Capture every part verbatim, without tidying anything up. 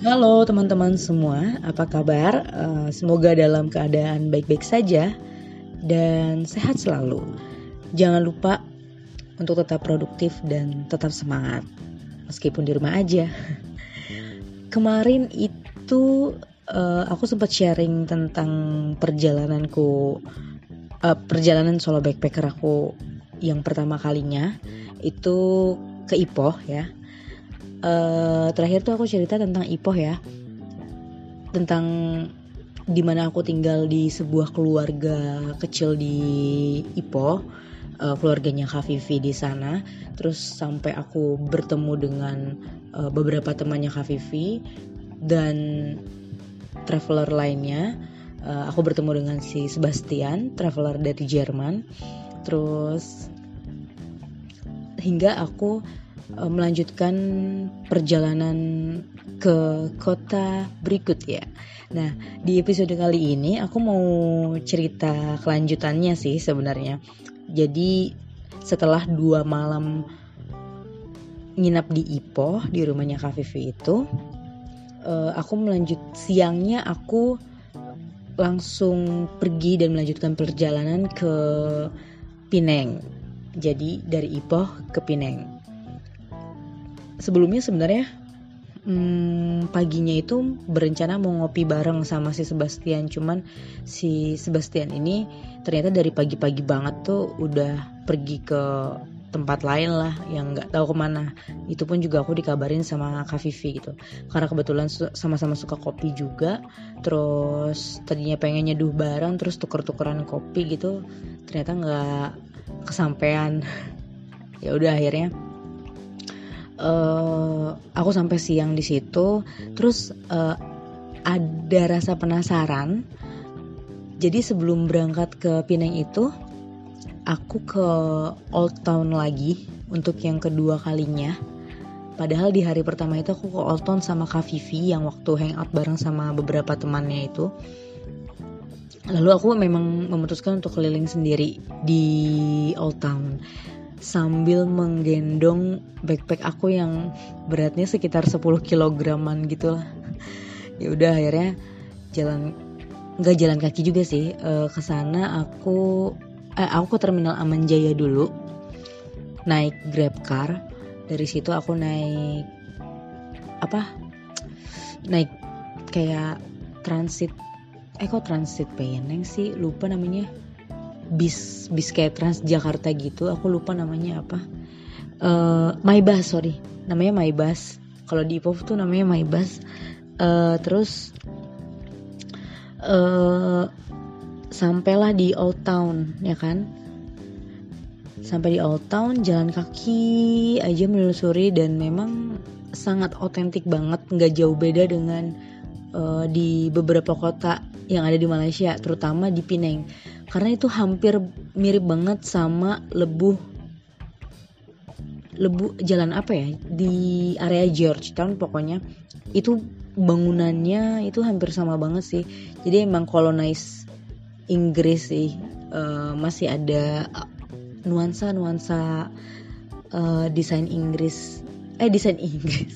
Halo teman-teman semua, apa kabar? Uh, semoga dalam keadaan baik-baik saja dan sehat selalu. Jangan lupa untuk tetap produktif dan tetap semangat, meskipun di rumah aja. Kemarin itu uh, aku sempat sharing tentang perjalananku, uh, perjalanan solo backpacker aku yang pertama kalinya, itu ke Ipoh ya. Uh, terakhir tuh aku cerita tentang Ipoh ya, tentang dimana aku tinggal di sebuah keluarga kecil di Ipoh, uh, keluarganya Kak Vivi di sana. Terus sampai aku bertemu dengan uh, beberapa temannya Kak Vivi dan traveler lainnya. Uh, aku bertemu dengan si Sebastian, traveler dari Jerman. Terus hingga aku melanjutkan perjalanan ke kota berikut ya. Nah, di episode kali ini aku mau cerita kelanjutannya sih sebenarnya. Jadi setelah dua malam nginap di Ipoh di rumahnya Kak Vivi itu, aku melanjut siangnya aku langsung pergi dan melanjutkan perjalanan ke Pineng. Jadi dari Ipoh ke Pineng. Sebelumnya sebenarnya hmm, paginya itu berencana mau ngopi bareng sama si Sebastian. Cuman si Sebastian ini ternyata dari pagi-pagi banget tuh udah pergi ke tempat lain lah yang gak tahu kemana. Itu pun juga aku dikabarin sama Kak Vivi gitu, karena kebetulan sama-sama suka kopi juga. Terus tadinya pengen nyeduh bareng, terus tuker-tukeran kopi gitu, ternyata gak kesampean. Ya udah akhirnya Uh, aku sampai siang di situ. Terus uh, ada rasa penasaran. Jadi sebelum berangkat ke Pineng itu, aku ke Old Town lagi untuk yang kedua kalinya. Padahal di hari pertama itu aku ke Old Town sama Kak Vivi yang waktu hangout bareng sama beberapa temannya itu. Lalu aku memang memutuskan untuk keliling sendiri di Old Town sambil menggendong backpack aku yang beratnya sekitar sepuluh kilograman gitu lah. Ya udah akhirnya jalan, nggak jalan kaki juga sih. E, kesana aku, eh, aku ke Terminal Aman Jaya dulu, naik Grab car. Dari situ aku naik apa? Naik kayak transit. Eh kok transit Peneng sih? Lupa namanya. bis bis kayak Transjakarta gitu, aku lupa namanya apa. uh, Maybus, sorry, namanya Maybus. Kalau di Ipoh tuh namanya Maybus. Uh, terus uh, sampailah di Old Town ya kan. Sampai di Old Town, jalan kaki aja menelusuri, dan memang sangat otentik banget, nggak jauh beda dengan uh, di beberapa kota yang ada di Malaysia, terutama di Pineng. Karena itu hampir mirip banget sama Lebuh Lebuh jalan apa ya, di area Georgetown pokoknya. Itu bangunannya itu hampir sama banget sih. Jadi emang colonize Inggris sih. uh, Masih ada nuansa-nuansa uh, desain Inggris. Eh desain Inggris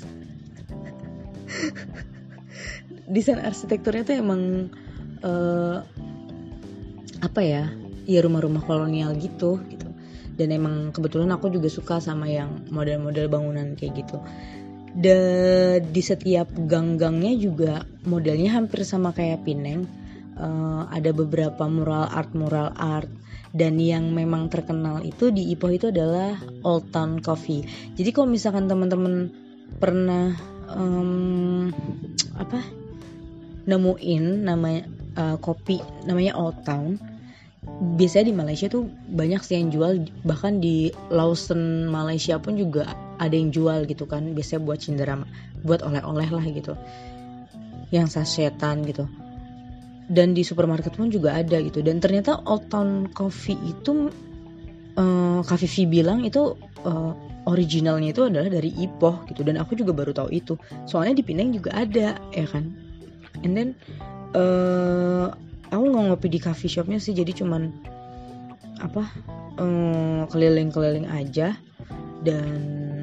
Desain arsitekturnya tuh emang uh, apa ya, ya rumah-rumah kolonial gitu gitu. Dan emang kebetulan aku juga suka sama yang model-model bangunan kayak gitu. Dan di setiap gang-gangnya juga modelnya hampir sama kayak Pineng. Uh, ada beberapa mural art mural art dan yang memang terkenal itu di Ipoh itu adalah Old Town Coffee. Jadi kalau misalkan teman-teman pernah um, apa nemuin nama uh, kopi namanya Old Town, biasanya di Malaysia tuh banyak sih yang jual. Bahkan di Lawson Malaysia pun juga ada yang jual gitu kan, biasanya buat cindera, buat oleh-oleh lah gitu, yang sasetan gitu. Dan di supermarket pun juga ada gitu. Dan ternyata Old Town Coffee itu uh, Kak Vivi bilang itu uh, originalnya itu adalah dari Ipoh gitu. Dan aku juga baru tahu itu, soalnya di Pineng juga ada ya kan. And then uh, aku nggak ngopi di coffee shopnya sih, jadi cuman apa um, keliling-keliling aja. Dan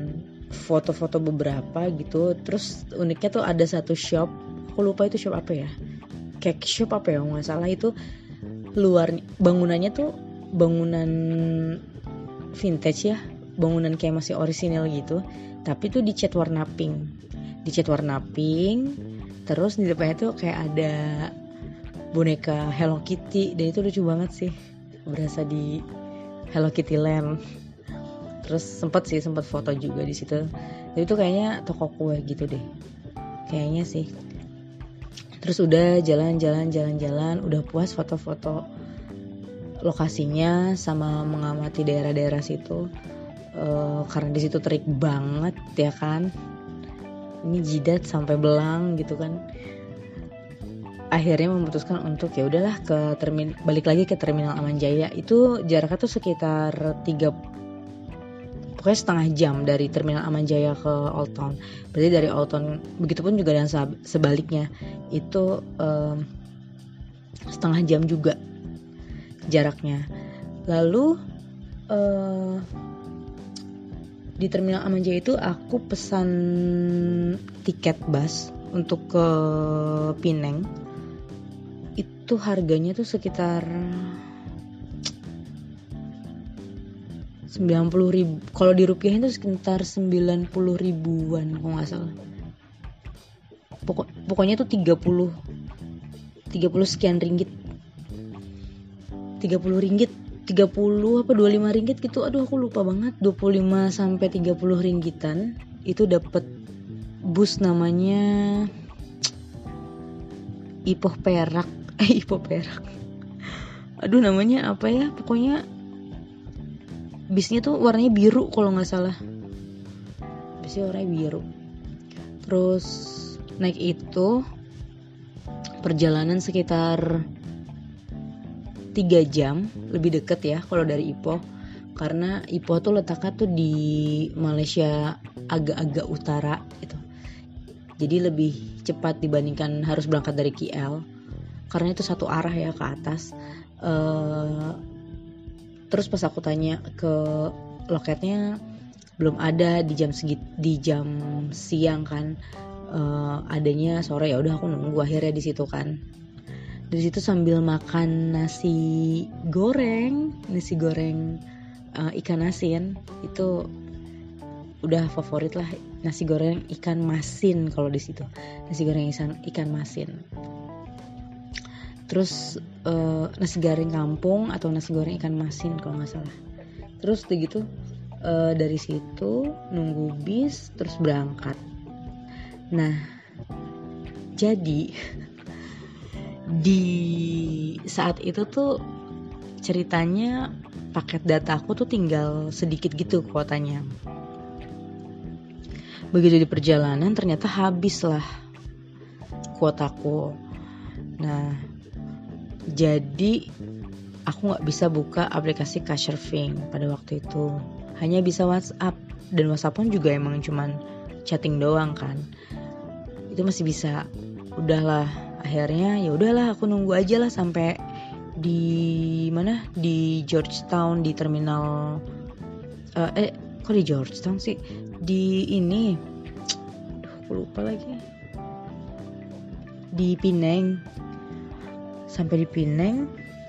foto-foto beberapa gitu. Terus uniknya tuh ada satu shop, aku lupa itu shop apa ya, cake shop apa ya nggak salah, itu luar bangunannya tuh bangunan vintage ya, bangunan kayak masih orisinal gitu, tapi tuh dicat warna pink, dicat warna pink. Terus di depannya tuh kayak ada boneka Hello Kitty, dan itu lucu banget sih, berasa di Hello Kitty Land. Terus sempet sih sempet foto juga di situ. Jadi itu kayaknya toko kue gitu deh, kayaknya sih. Terus udah jalan-jalan jalan-jalan, udah puas foto-foto lokasinya sama mengamati daerah-daerah situ. Uh, karena di situ terik banget ya kan. Ini jidat sampai belang gitu kan. Akhirnya memutuskan untuk ya udahlah ke termin balik lagi ke Terminal Aman Jaya. Itu jaraknya tuh sekitar tiga pokoknya setengah jam dari Terminal Aman Jaya ke Old Town. Berarti dari Old Town, begitupun juga dengan sebaliknya, itu um, setengah jam juga jaraknya. Lalu uh, di Terminal Aman Jaya itu aku pesan tiket bus untuk ke Pineng. Itu harganya tuh sekitar sembilan puluh ribu, kalau dirupiahin tuh sekitar sembilan puluh ribuan kalau nggak salah. Pokok, pokoknya tuh tiga puluh sekian ringgit, tiga puluh ringgit, tiga puluh apa dua puluh lima ringgit gitu, aduh aku lupa banget, dua puluh lima sampai tiga puluh ringgitan. Itu dapat bus namanya Ipoh Perak, eh Ipoh Perak, aduh namanya apa ya, pokoknya bisnya tuh warnanya biru kalau nggak salah, bisnya warnanya biru. Terus naik itu perjalanan sekitar tiga jam, lebih deket ya kalau dari Ipoh, karena Ipoh tuh letaknya tuh di Malaysia agak-agak utara gitu, jadi lebih cepat dibandingkan harus berangkat dari K L, karena itu satu arah ya ke atas. uh, Terus pas aku tanya ke loketnya, belum ada di jam segit di jam siang kan, uh, adanya sore. Ya udah aku nunggu akhirnya di situ kan. Dari situ sambil makan nasi goreng, nasi goreng uh, ikan asin, itu udah favorit lah, nasi goreng ikan masin kalau di situ, nasi goreng ikan ikan masin. Terus uh, nasi goreng kampung atau nasi goreng ikan masin kalau nggak salah. Terus begitu uh, dari situ nunggu bis terus berangkat. Nah jadi di saat itu tuh ceritanya paket data aku tuh tinggal sedikit gitu kuotanya. Begitu di perjalanan ternyata habis lah kuotaku. Nah jadi aku gak bisa buka aplikasi Couchsurfing pada waktu itu, hanya bisa WhatsApp, dan WhatsApp pun juga emang cuman chatting doang kan, itu masih bisa. Udahlah akhirnya ya udahlah aku nunggu aja lah sampai di mana, di Georgetown, di terminal uh, eh kok di Georgetown sih, di ini aduh aku lupa lagi, di Pineng. Sampai di Pineng,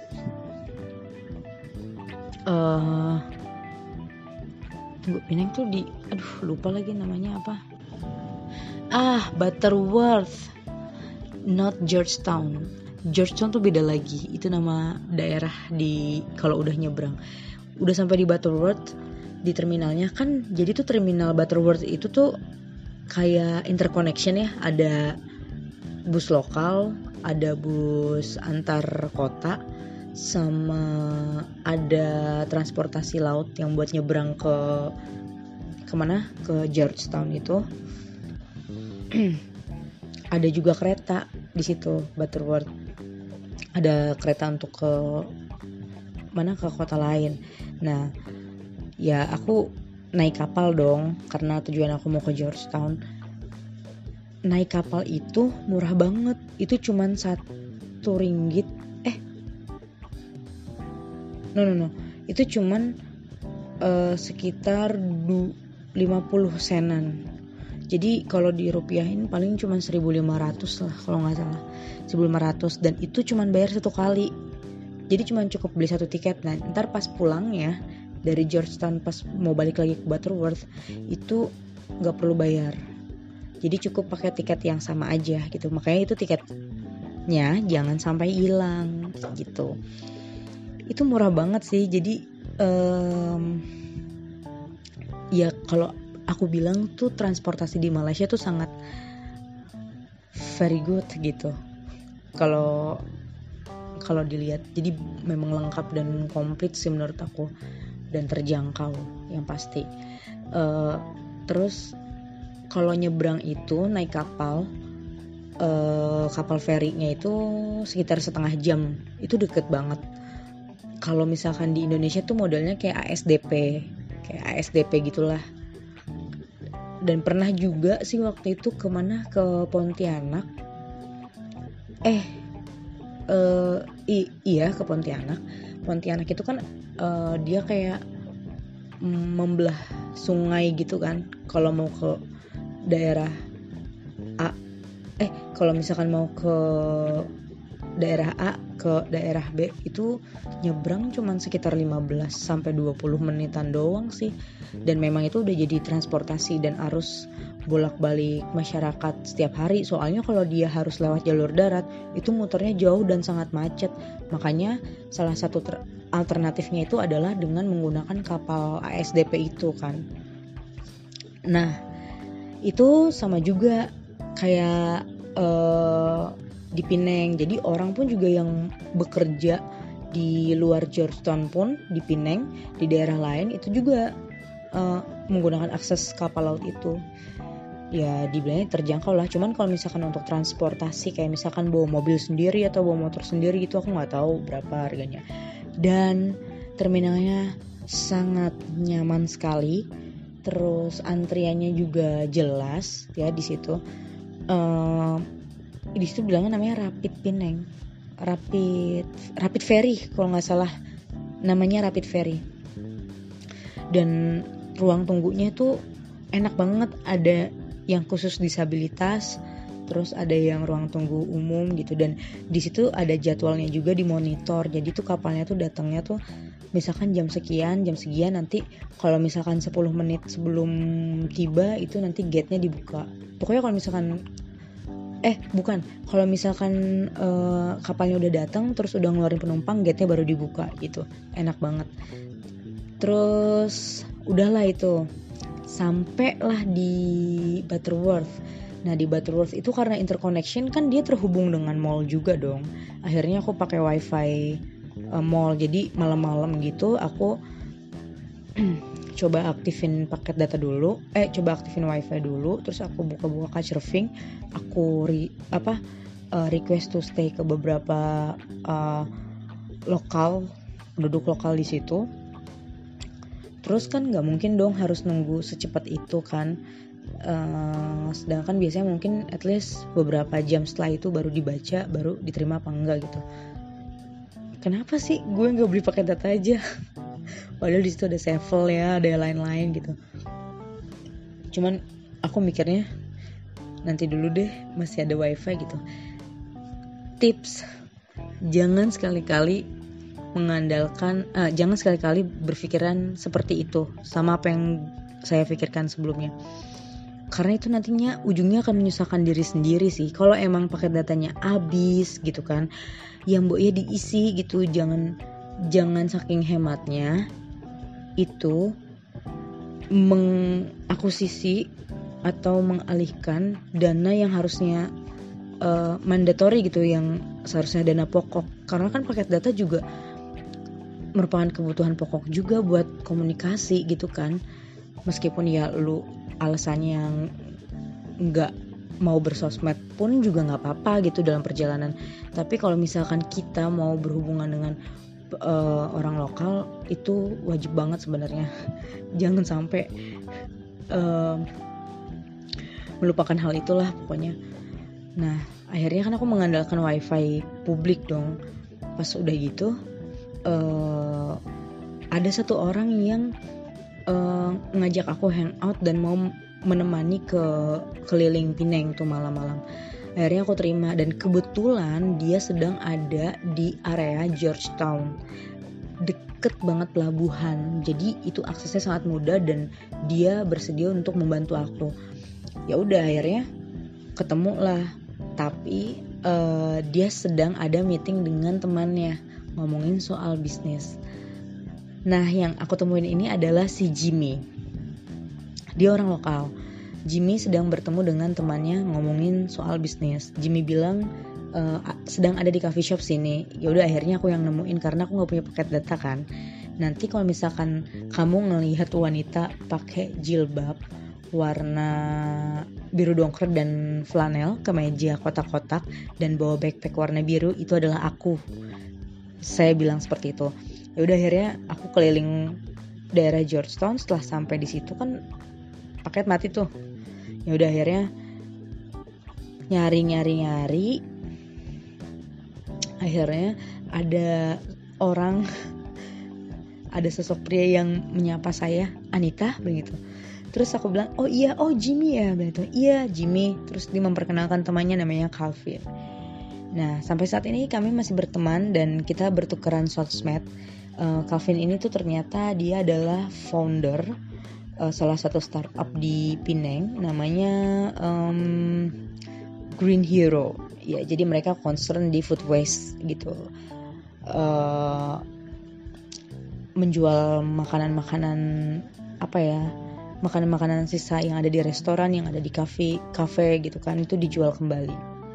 uh, tunggu, Pineng tuh di, aduh lupa lagi namanya apa, ah Butterworth, not Georgetown. Georgetown tuh beda lagi, itu nama daerah di kalau udah nyebrang. Udah sampai di Butterworth, di terminalnya kan, jadi tuh terminal Butterworth itu tuh kayak interconnection ya, ada bus lokal, ada bus antar kota, sama ada transportasi laut yang buat nyebrang ke kemana, ke Georgetown itu. Ada juga kereta di situ Butterworth, ada kereta untuk ke mana, ke kota lain. Nah ya aku naik kapal dong karena tujuan aku mau ke Georgetown. Naik kapal itu murah banget, itu cuman satu ringgit, eh, no no no, itu cuman uh, sekitar du, lima puluh senan. Jadi kalau dirupiahin paling cuma seribu lima ratus lah kalau nggak salah, seribu lima ratus, dan itu cuma bayar satu kali. Jadi cuma cukup beli satu tiket. Nah ntar pas pulangnya dari Georgetown pas mau balik lagi ke Butterworth itu nggak perlu bayar. Jadi cukup pakai tiket yang sama aja gitu. Makanya itu tiketnya jangan sampai hilang gitu. Itu murah banget sih. Jadi um, ya kalau aku bilang tuh transportasi di Malaysia tuh sangat very good gitu. Kalau kalau dilihat, jadi memang lengkap dan komplit sih menurut aku, dan terjangkau yang pasti. Uh, terus kalau nyebrang itu naik kapal, uh, kapal ferinya itu sekitar setengah jam, itu deket banget. Kalau misalkan di Indonesia tuh modelnya kayak A S D P, kayak A S D P gitulah. Dan pernah juga sih waktu itu kemana, ke Pontianak. Eh, uh, i- iya ke Pontianak. Pontianak itu kan uh, dia kayak membelah sungai gitu kan. Kalau mau ke daerah A, eh kalau misalkan mau ke daerah A ke daerah B itu nyebrang cuman sekitar lima belas sampai dua puluh menitan doang sih. Dan memang itu udah jadi transportasi dan arus bolak-balik masyarakat setiap hari. Soalnya kalau dia harus lewat jalur darat itu muternya jauh dan sangat macet. Makanya salah satu ter- alternatifnya itu adalah dengan menggunakan kapal A S D P itu kan. Nah itu sama juga kayak uh, di Penang. Jadi orang pun juga yang bekerja di luar Georgetown pun di Penang, di daerah lain itu juga uh, menggunakan akses kapal laut itu. Ya dibilangnya terjangkau lah. Cuman kalau misalkan untuk transportasi kayak misalkan bawa mobil sendiri atau bawa motor sendiri gitu, aku nggak tahu berapa harganya. Dan terminalnya sangat nyaman sekali. Terus antriannya juga jelas ya di situ. Uh, di situ bilangnya namanya Rapid Penang, Rapid Rapid Ferry kalau nggak salah namanya, Rapid Ferry. Dan ruang tunggunya itu enak banget, ada yang khusus disabilitas, terus ada yang ruang tunggu umum gitu. Dan di situ ada jadwalnya juga di monitor. Jadi tuh kapalnya tuh datangnya tuh misalkan jam sekian, jam sekian, nanti kalau misalkan sepuluh menit sebelum tiba itu nanti gate-nya dibuka. Pokoknya kalau misalkan Eh bukan, kalau misalkan uh, kapalnya udah datang terus udah ngeluarin penumpang, gate-nya baru dibuka gitu. Enak banget. Terus udahlah itu, sampailah di Butterworth. Nah di Butterworth itu karena interconnection kan dia terhubung dengan mall juga dong. Akhirnya aku pakai wifi uh, mall. Jadi malam-malam gitu aku coba aktifin paket data dulu, eh coba aktifin wifi dulu, terus aku buka-buka couchsurfing, aku re, apa uh, request to stay ke beberapa uh, lokal, penduduk lokal di situ. Terus kan nggak mungkin dong harus nunggu secepat itu kan, uh, sedangkan biasanya mungkin at least beberapa jam setelah itu baru dibaca, baru diterima apa enggak gitu. Kenapa sih gue nggak beli paket data aja? Padahal di situ ada Sevel ya, ada yang lain-lain gitu. Cuman aku mikirnya nanti dulu deh, masih ada wifi gitu. Tips, jangan sekali-kali mengandalkan, uh, jangan sekali-kali berpikiran seperti itu sama apa yang saya pikirkan sebelumnya. Karena itu nantinya ujungnya akan menyusahkan diri sendiri sih. Kalau emang paket datanya habis gitu kan, yang mbok ya diisi gitu. Jangan jangan saking hematnya itu mengakuisisi atau mengalihkan dana yang harusnya uh, mandatory gitu, yang seharusnya dana pokok. Karena kan paket data juga merupakan kebutuhan pokok juga buat komunikasi gitu kan. Meskipun ya lu alasannya yang nggak mau bersosmed pun juga nggak apa-apa gitu dalam perjalanan. Tapi kalau misalkan kita mau berhubungan dengan Uh, orang lokal itu wajib banget sebenarnya. Jangan sampai uh, melupakan hal itulah pokoknya. Nah akhirnya kan aku mengandalkan wifi publik dong. Pas udah gitu uh, ada satu orang yang uh, ngajak aku hangout dan mau menemani ke keliling Pineng tuh malam-malam. Akhirnya aku terima, dan kebetulan dia sedang ada di area Georgetown, deket banget pelabuhan, jadi itu aksesnya sangat mudah dan dia bersedia untuk membantu aku. Ya udah, akhirnya ketemu lah, tapi uh, dia sedang ada meeting dengan temannya ngomongin soal bisnis. Nah, yang aku temuin ini adalah si Jimmy. Dia orang lokal. Jimmy sedang bertemu dengan temannya ngomongin soal bisnis. Jimmy bilang uh, sedang ada di coffee shop sini. Ya udah, akhirnya aku yang nemuin karena aku nggak punya paket data kan. Nanti kalau misalkan kamu ngelihat wanita pakai jilbab warna biru dongker dan flanel, kemeja kotak-kotak dan bawa backpack warna biru, itu adalah aku. Saya bilang seperti itu. Ya udah, akhirnya aku keliling daerah Georgetown. Setelah sampai di situ kan paket mati tuh. Ya udah, akhirnya nyari-nyari-nyari. Akhirnya ada orang, ada sosok pria yang menyapa saya, Anita begitu. Terus aku bilang, oh iya, oh Jimmy ya begitu. Iya Jimmy. Terus dia memperkenalkan temannya namanya Calvin. Nah, sampai saat ini kami masih berteman dan kita bertukeran sosmed. Uh, Calvin ini tuh ternyata dia adalah founder uh, salah satu startup di Pineng, namanya um, Green Hero. Ya, jadi mereka concern di food waste gitu, uh, menjual makanan-makanan apa ya, makanan-makanan sisa yang ada di restoran, yang ada di kafe, kafe gitu kan, itu dijual kembali.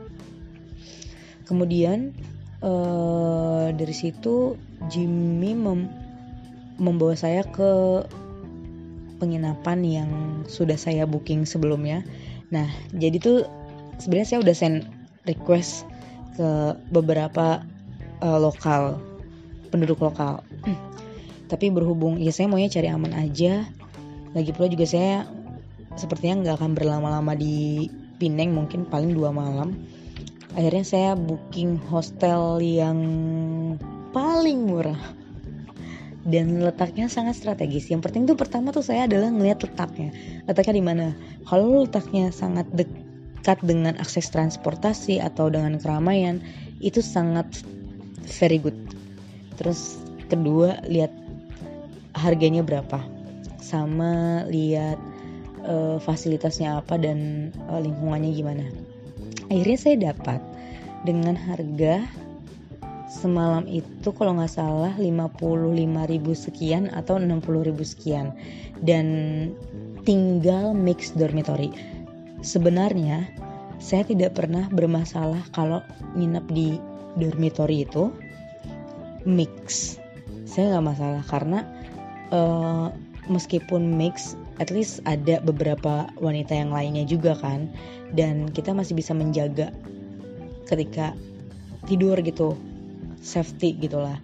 Kemudian uh, dari situ Jimmy mem- membawa saya ke penginapan yang sudah saya booking sebelumnya. Nah, jadi tuh sebenarnya saya udah send request ke beberapa uh, lokal, penduduk lokal. Tapi berhubung ya saya maunya cari aman aja. Lagi pula juga saya sepertinya nggak akan berlama-lama di Pineng, mungkin paling dua malam. Akhirnya saya booking hostel yang paling murah dan letaknya sangat strategis. Yang penting tuh pertama tuh saya adalah ngelihat letaknya. Letaknya di mana? Kalau letaknya sangat dekat dengan akses transportasi atau dengan keramaian, itu sangat very good. Terus kedua, lihat harganya berapa, sama lihat uh, fasilitasnya apa dan uh, lingkungannya gimana. Akhirnya saya dapat dengan harga semalam itu kalau nggak salah lima puluh lima ribu sekian atau enam puluh ribu sekian, dan tinggal mix dormitory. Sebenarnya saya tidak pernah bermasalah kalau nginep di dormitory itu mix. Saya nggak masalah karena uh, meskipun mix, at least ada beberapa wanita yang lainnya juga kan, dan kita masih bisa menjaga ketika tidur gitu, safety gitulah.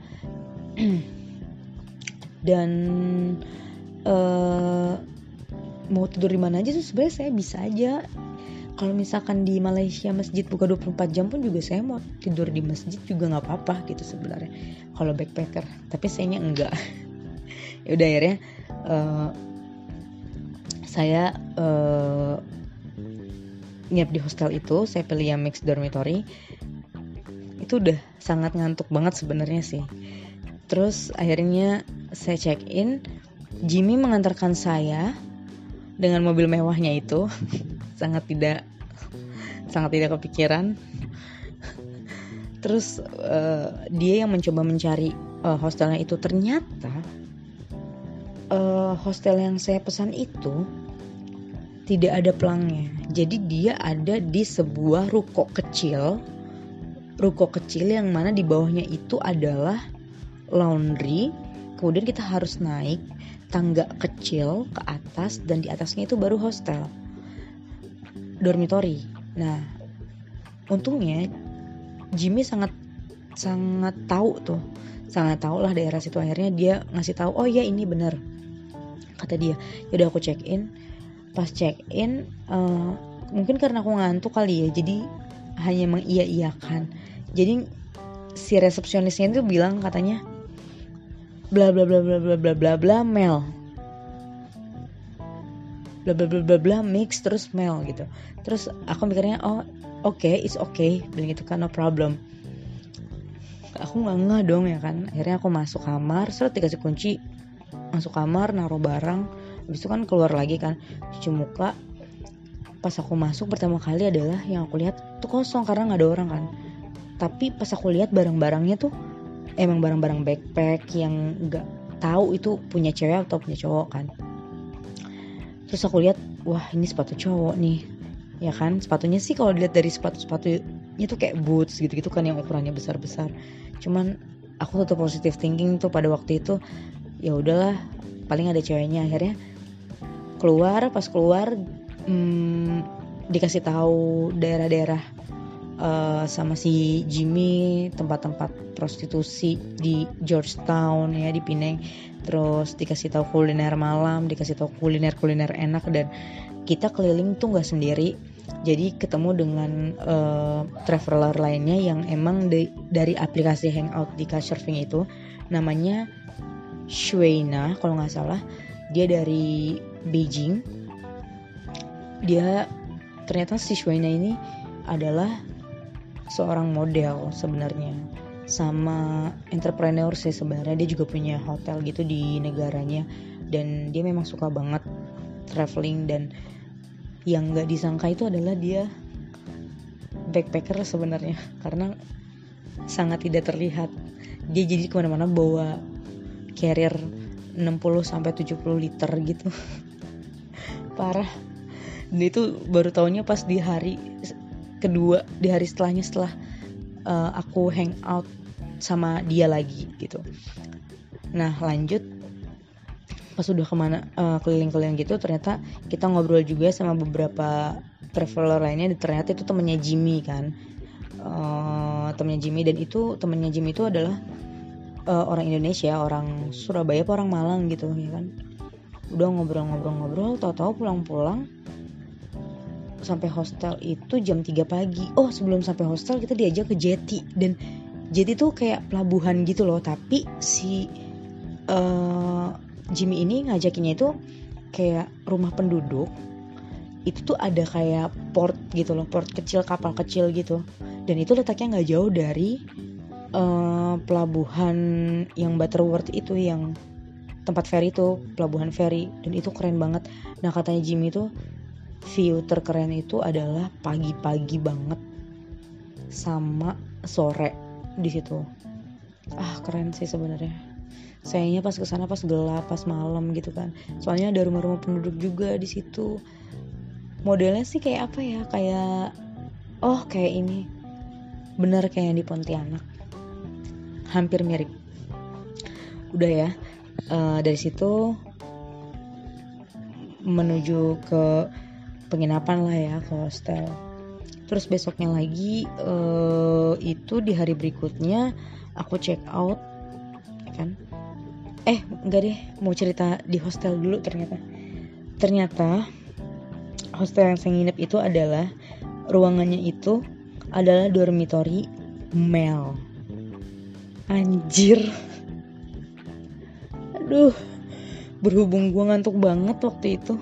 Dan uh, mau tidur di mana aja tuh sebenarnya saya bisa aja. Kalau misalkan di Malaysia masjid buka dua puluh empat jam pun juga saya mau tidur di masjid juga nggak apa-apa gitu sebenarnya kalau backpacker. Tapi sayangnya enggak. Ya udah, akhirnya uh, saya uh, nginep di hostel itu. Saya pilih yang mixed dormitory. Itu udah sangat ngantuk banget sebenarnya sih. Terus akhirnya saya check in. Jimmy mengantarkan saya dengan mobil mewahnya itu. sangat tidak sangat tidak kepikiran. Terus uh, dia yang mencoba mencari uh, hostelnya itu. Ternyata uh, hostel yang saya pesan itu tidak ada pelangnya. Jadi dia ada di sebuah ruko kecil, ruko kecil yang mana di bawahnya itu adalah laundry. Kemudian kita harus naik tangga kecil ke atas, dan di atasnya itu baru hostel, dormitory. Nah, untungnya Jimmy sangat sangat tahu tuh, sangat tahu lah daerah situ. Akhirnya dia ngasih tahu, oh iya ini benar, kata dia. Yaudah, aku check in. Pas check in, uh, mungkin karena aku ngantuk kali ya, jadi hanya mengiya-iyakan. Jadi si resepsionisnya itu bilang, katanya bla bla bla bla bla bla bla bla Mel. bla bla bla bla bla mix terus Mel gitu. Terus aku mikirnya oh oke okay, it's okay bilang gitu kan, no problem. Aku nggak ngeh dong ya kan. Akhirnya aku masuk kamar, seret dikasih kunci, masuk kamar naruh barang, habis itu kan keluar lagi kan cuci muka. Pas aku masuk pertama kali adalah yang aku lihat tuh kosong karena nggak ada orang kan. Tapi pas aku lihat barang-barangnya tuh emang barang-barang backpack yang nggak tahu itu punya cewek atau punya cowok kan. Terus aku lihat, wah ini sepatu cowok nih, ya kan. Sepatunya sih kalau dilihat dari sepatu-sepatunya tuh kayak boots gitu-gitu kan yang ukurannya besar-besar. Cuman aku tetap positive thinking tuh pada waktu itu, ya udahlah, paling ada ceweknya. Akhirnya keluar, pas keluar hmm, dikasih tahu daerah-daerah uh, sama si Jimmy tempat-tempat prostitusi di Georgetown ya, di Pineng. Terus dikasih tahu kuliner malam, dikasih tahu kuliner-kuliner enak, dan kita keliling tuh nggak sendiri. Jadi ketemu dengan uh, traveler lainnya yang emang de- dari aplikasi Hangout di Couchsurfing itu, namanya Shweina kalau nggak salah. Dia dari Beijing. Dia ternyata si Shweina ini adalah seorang model sebenarnya, sama entrepreneur sih sebenarnya. Dia juga punya hotel gitu di negaranya, dan dia memang suka banget traveling. Dan yang nggak disangka itu adalah dia backpacker sebenarnya, karena sangat tidak terlihat. Dia jadi kemana-mana bawa carrier enam puluh sampai tujuh puluh liter gitu. Parah. Dan itu baru taunya pas di hari kedua, di hari setelahnya, setelah uh, aku hangout sama dia lagi gitu. Nah lanjut, pas udah kemana uh, keliling-keliling gitu, ternyata kita ngobrol juga sama beberapa traveler lainnya. Dan ternyata itu temennya Jimmy kan, uh, temennya Jimmy. Dan itu temennya Jimmy itu adalah uh, orang Indonesia, orang Surabaya apa orang Malang gitu ya kan. Udah ngobrol-ngobrol-ngobrol, tahu-tahu pulang-pulang sampai hostel itu jam tiga pagi. Oh sebelum sampai hostel kita diajak ke jetty. Dan jetty tuh kayak pelabuhan gitu loh, tapi si uh, Jimmy ini ngajakinnya itu kayak rumah penduduk. Itu tuh ada kayak port gitu loh, port kecil, kapal kecil gitu. Dan itu letaknya nggak jauh dari uh, pelabuhan yang Butterworth itu, yang tempat ferry itu, pelabuhan ferry. Dan itu keren banget. Nah katanya Jimmy tuh view terkeren itu adalah pagi-pagi banget sama sore di situ. Ah keren sih sebenarnya. Sayangnya pas kesana pas gelap, pas malam gitu kan. Soalnya ada rumah-rumah penduduk juga di situ. Modelnya sih kayak apa ya? Kayak oh kayak ini. Bener kayak yang di Pontianak. Hampir mirip. Udah ya. Uh, dari situ menuju ke penginapan lah ya, ke hostel. Terus besoknya lagi uh, itu di hari berikutnya aku check out kan. Eh enggak deh, mau cerita di hostel dulu. Ternyata ternyata hostel yang saya nginep itu adalah ruangannya itu adalah dormitory Mel. Anjir. Aduh, berhubung gue ngantuk banget waktu itu,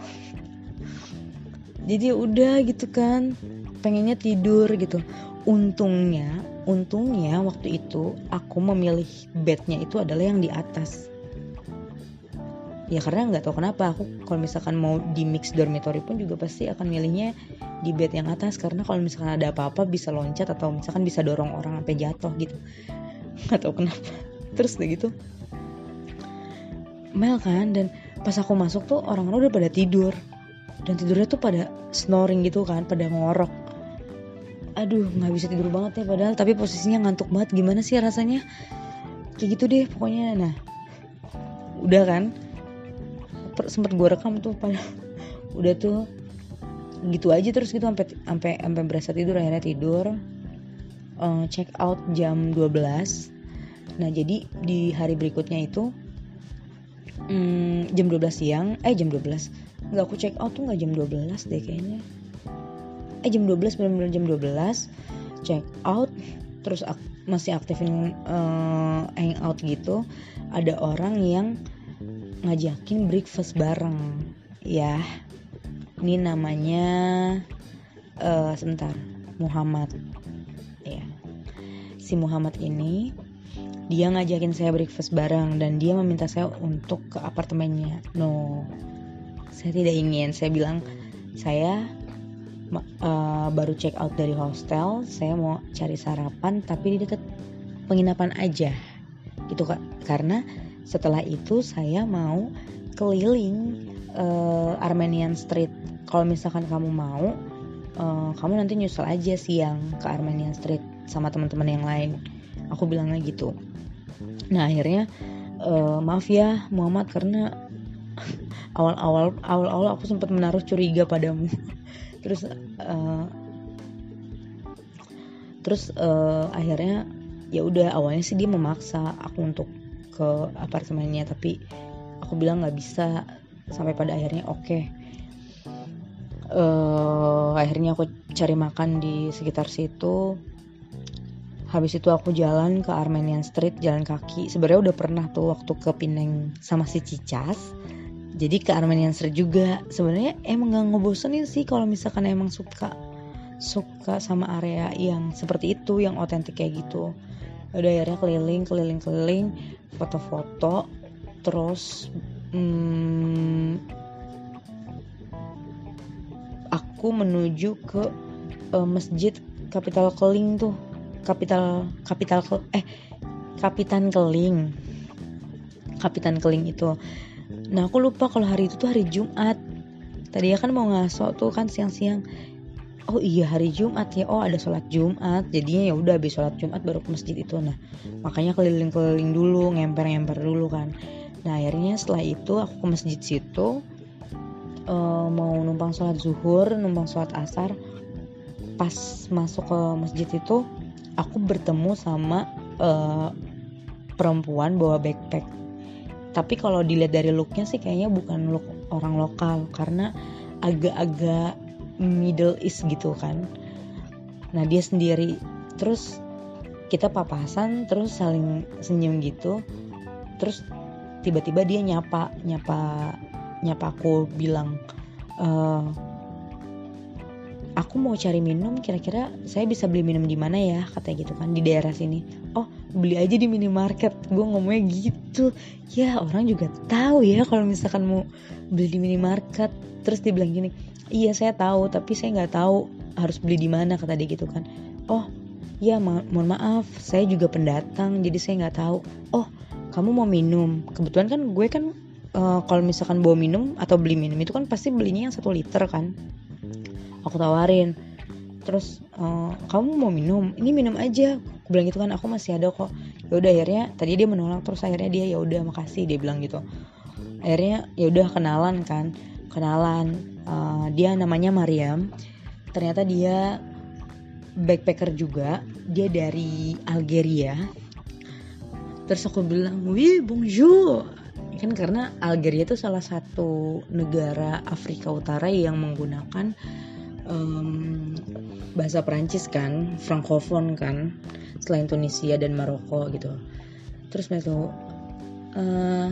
jadi udah gitu kan, pengennya tidur gitu. Untungnya, untungnya waktu itu aku memilih bednya itu adalah yang di atas. Ya karena nggak tahu kenapa aku kalau misalkan mau di mix dormitory pun juga pasti akan milihnya di bed yang atas, karena kalau misalkan ada apa-apa bisa loncat atau misalkan bisa dorong orang sampai jatuh gitu. Nggak tahu kenapa. Terus udah gitu Mel kan, dan pas aku masuk tuh orang-orang udah pada tidur. Dan tidurnya tuh pada snoring gitu kan, pada ngorok. Aduh gak bisa tidur banget ya padahal, tapi posisinya ngantuk banget. Gimana sih rasanya, kayak gitu deh pokoknya. Nah udah kan, sempet gue rekam tuh pada udah tuh gitu aja terus gitu sampai sampai sampai berasa tidur. Akhirnya tidur, uh, check out jam dua belas. Nah jadi di hari berikutnya itu hmm, jam dua belas siang, eh jam dua belas nggak, aku check out tuh nggak jam dua belas deh kayaknya. Eh jam dua belas, benar-benar jam dua belas check out. Terus ak- masih aktifin uh, hangout gitu. Ada orang yang ngajakin breakfast bareng. Ya Ini namanya uh, sebentar Muhammad ya. Si Muhammad ini dia ngajakin saya breakfast bareng dan dia meminta saya untuk ke apartemennya. No, saya tidak ingin. Saya bilang saya uh, baru check out dari hostel, saya mau cari sarapan tapi di dekat penginapan aja gitu Kak. Karena setelah itu saya mau keliling uh, Armenian Street. Kalau misalkan kamu mau, uh, kamu nanti nyusul aja siang ke Armenian Street sama teman-teman yang lain. Aku bilangnya gitu. Nah akhirnya uh, maaf ya Muhammad, karena awal-awal awal-awal aku sempat menaruh curiga padamu. terus uh, terus uh, akhirnya ya udah, awalnya sih dia memaksa aku untuk ke apartemennya, tapi aku bilang nggak bisa. Sampai pada akhirnya oke okay. uh, akhirnya aku cari makan di sekitar situ. Habis itu aku jalan ke Armenian Street, jalan kaki. Sebenarnya udah pernah tuh waktu ke Pineng sama si Cicas. Jadi ke Armenian Street juga. Sebenarnya emang gak ngebosenin sih kalau misalkan emang suka suka sama area yang seperti itu, yang otentik kayak gitu. Udah akhirnya keliling, keliling, keliling, foto-foto. Terus hmm, aku menuju ke uh, Masjid Kapital Keling tuh. Kapital kapital eh Kapitan Keling Kapitan Keling itu. Nah aku lupa kalau hari itu tuh hari Jumat. Tadi ya kan mau ngaso tuh kan siang-siang. Oh iya hari Jumat ya. Oh ada sholat Jumat. Jadinya ya udah habis sholat Jumat baru ke masjid itu. Nah makanya keliling-keliling dulu, ngemper-ngemper dulu kan. Nah akhirnya setelah itu aku ke masjid situ, uh, mau numpang sholat zuhur, numpang sholat asar. Pas masuk ke masjid itu aku bertemu sama uh, perempuan bawa backpack. Tapi kalau dilihat dari looknya sih kayaknya bukan look orang lokal, karena agak-agak Middle East gitu kan. Nah dia sendiri. Terus kita papasan, terus saling senyum gitu. Terus tiba-tiba dia nyapa, nyapa, nyapa aku bilang, uh, aku mau cari minum, kira-kira saya bisa beli minum di mana ya, katanya gitu kan, di daerah sini. Oh beli aja di minimarket. Gue ngomongnya gitu. Ya orang juga tahu ya kalau misalkan mau beli di minimarket. Terus dia bilang gini, iya saya tahu tapi saya nggak tahu harus beli di mana, kata dia gitu kan. Oh ya ma- mohon maaf, saya juga pendatang jadi saya nggak tahu. Oh kamu mau minum? Kebetulan kan gue kan uh, kalau misalkan bawa minum atau beli minum itu kan pasti belinya yang satu liter kan. Aku tawarin. Terus uh, kamu mau minum? Ini minum aja. Aku bilang gitu kan, aku masih ada kok. Ya udah akhirnya tadi dia menolak, terus akhirnya dia ya udah makasih, dia bilang gitu. Akhirnya ya udah kenalan kan. Kenalan. Uh, dia namanya Mariam. Ternyata dia backpacker juga. Dia dari Algeria. Terus aku bilang, "Oui, bonjour." Kan karena Algeria itu salah satu negara Afrika Utara yang menggunakan um, bahasa Perancis kan, Francophone kan, selain Tunisia dan Maroko gitu. Terus mereka tuh, uh,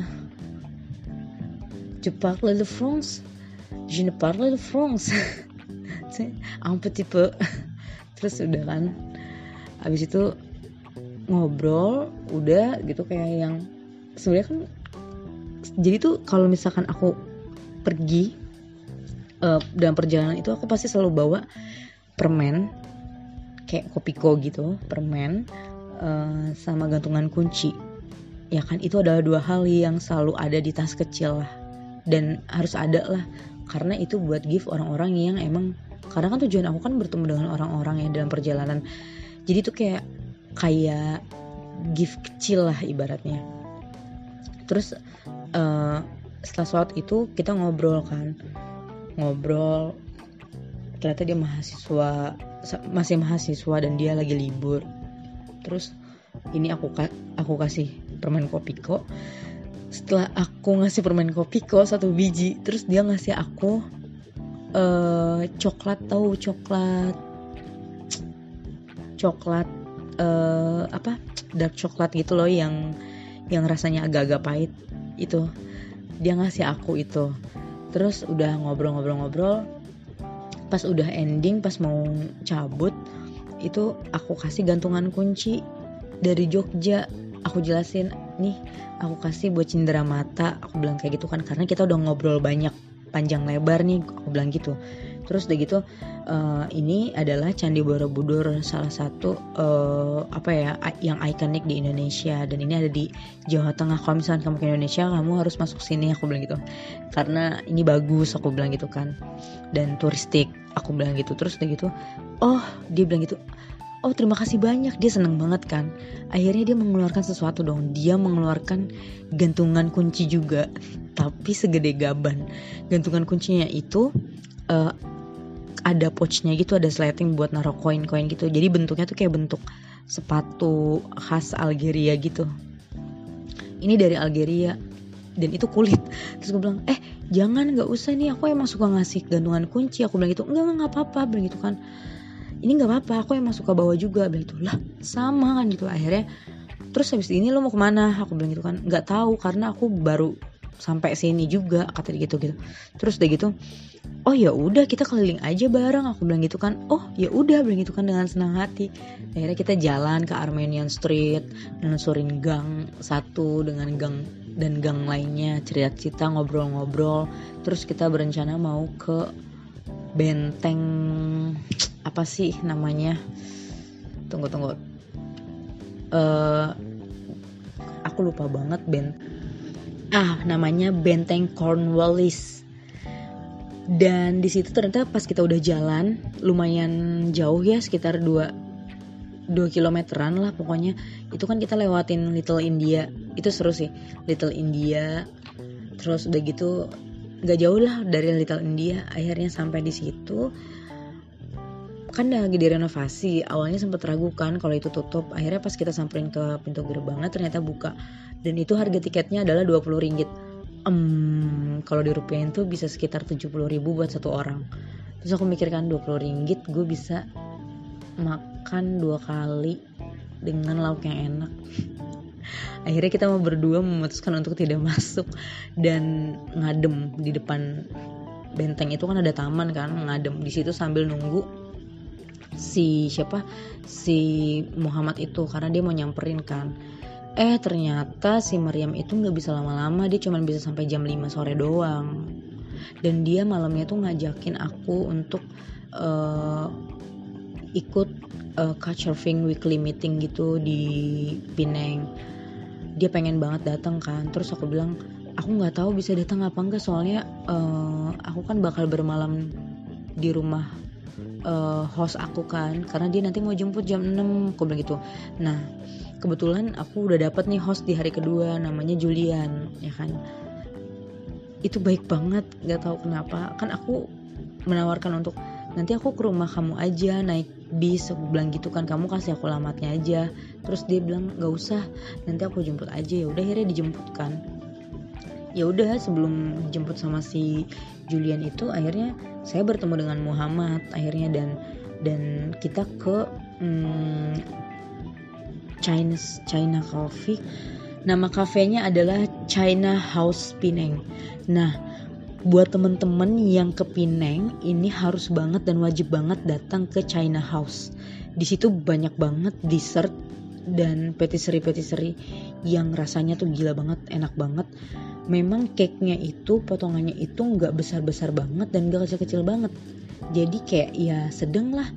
"Tu parles le France?" "Je ne parle le France." Un petit peu. Terus udah kan, abis itu ngobrol, udah gitu kayak yang sebenarnya kan. Jadi tuh kalau misalkan aku pergi uh, dalam perjalanan itu aku pasti selalu bawa permen kayak kopiko gitu, permen uh, sama gantungan kunci. Ya kan itu adalah dua hal yang selalu ada di tas kecil lah, dan harus ada lah, karena itu buat gift orang-orang yang emang, karena kan tujuan aku kan bertemu dengan orang-orang yang dalam perjalanan. Jadi tuh kayak kayak gift kecil lah ibaratnya. Terus uh, setelah sholat itu kita ngobrol kan, ngobrol. Ternyata dia mahasiswa, masih mahasiswa dan dia lagi libur. Terus ini aku aku kasih permen kopiko. Setelah aku ngasih permen kopiko satu biji, terus dia ngasih aku uh, coklat, tahu coklat, coklat uh, apa dark coklat gitu loh, yang yang rasanya agak-agak pahit itu. Dia ngasih aku itu. Terus udah ngobrol-ngobrol-ngobrol, Pas udah ending, pas mau cabut, itu aku kasih gantungan kunci dari Jogja. Aku jelasin, nih aku kasih buat cindera mata, aku bilang kayak gitu kan, karena kita udah ngobrol banyak panjang lebar nih, aku bilang gitu. Terus udah gitu, uh, ini adalah Candi Borobudur, salah satu uh, apa ya yang ikonik di Indonesia, dan ini ada di Jawa Tengah. Kalau misalnya kamu ke Indonesia, kamu harus masuk sini, aku bilang gitu, karena ini bagus, aku bilang gitu kan, dan turistik, aku bilang gitu. Terus udah gitu, oh dia bilang gitu, oh terima kasih banyak, dia seneng banget kan. Akhirnya dia mengeluarkan sesuatu dong, dia mengeluarkan gantungan kunci juga, tapi segede gaban. Gantungan kuncinya itu uh, ada pouchnya gitu, ada sleting buat naruh koin-koin gitu. Jadi bentuknya tuh kayak bentuk sepatu khas Algeria gitu. Ini dari Algeria dan itu kulit. Terus gue bilang, eh jangan, nggak usah nih, aku emang suka ngasih gantungan kunci. Aku bilang gitu, enggak nggak apa-apa, bilang gitu kan. Ini nggak apa-apa, aku emang suka bawa juga, bilang gitu. Lah sama kan gitu. Akhirnya terus habis ini lo mau kemana? Aku bilang gitu kan, nggak tahu karena aku baru sampai sini juga, kata dia gitu gitu. Terus udah gitu, oh ya udah kita keliling aja bareng, aku bilang gitu kan. Oh ya udah, bilang gitu kan dengan senang hati. Akhirnya kita jalan ke Armenian Street, nelusurin gang satu dengan gang dan gang lainnya, cerita-cerita, ngobrol-ngobrol. Terus kita berencana mau ke benteng apa sih namanya? Tunggu tunggu. Uh, aku lupa banget benteng. Ah, namanya Benteng Cornwallis. Dan di situ ternyata pas kita udah jalan lumayan jauh ya, sekitar dua kilometeran lah pokoknya. Itu kan kita lewatin Little India. Itu seru sih, Little India. Terus udah gitu gak jauh lah dari Little India. Akhirnya sampai di situ. Kan udah lagi direnovasi. Awalnya sempat ragu kan kalau itu tutup. Akhirnya pas kita samperin ke pintu gerbangnya ternyata buka. Dan itu harga tiketnya adalah dua puluh ringgit. Um, kalau dirupiahin tuh bisa sekitar tujuh puluh ribu buat satu orang. Terus aku mikirkan dua puluh ringgit gue bisa makan dua kali dengan lauk yang enak. Akhirnya kita mau berdua memutuskan untuk tidak masuk dan ngadem di depan benteng itu. Kan ada taman kan, ngadem di situ sambil nunggu si siapa si Muhammad itu, karena dia mau nyamperin kan. Eh ternyata si Maryam itu gak bisa lama-lama, dia cuma bisa sampai jam lima sore doang. Dan dia malamnya tuh ngajakin aku untuk uh, ikut uh, Couchsurfing weekly meeting gitu di Penang. Dia pengen banget datang kan. Terus aku bilang, aku gak tahu bisa datang apa enggak, soalnya uh, aku kan bakal bermalam di rumah uh, host aku kan, karena dia nanti mau jemput jam enam, aku bilang gitu. Nah kebetulan aku udah dapet nih host di hari kedua, namanya Julian, ya kan. Itu baik banget, gak tahu kenapa. Kan aku menawarkan untuk nanti aku ke rumah kamu aja naik bis, aku bilang gitu kan, kamu kasih aku alamatnya aja. Terus dia bilang gak usah, nanti aku jemput aja. Ya udah akhirnya dijemput kan. Ya udah sebelum dijemput sama si Julian itu, akhirnya saya bertemu dengan Muhammad akhirnya, dan dan kita ke hmm, China China Coffee. Nama kafenya adalah China House Penang. Nah, buat temen-temen yang ke Penang ini harus banget dan wajib banget datang ke China House. Di situ banyak banget dessert dan patisserie-patisserie yang rasanya tuh gila banget, enak banget. Memang cake-nya itu, potongannya itu nggak besar-besar banget dan nggak kecil-kecil banget. Jadi kayak ya sedang lah.